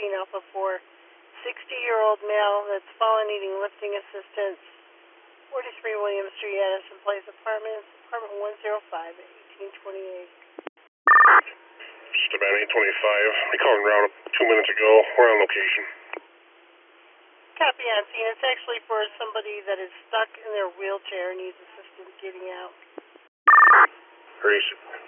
Alpha 4. 60-year-old male that's fallen needing lifting assistance. 43 William Street, Addison Place Apartments, apartment 105 at 1828. Just about 825. I called around 2 minutes ago. We're on location. Copy on scene. It's actually for somebody that is stuck in their wheelchair and needs assistance getting out. Grace.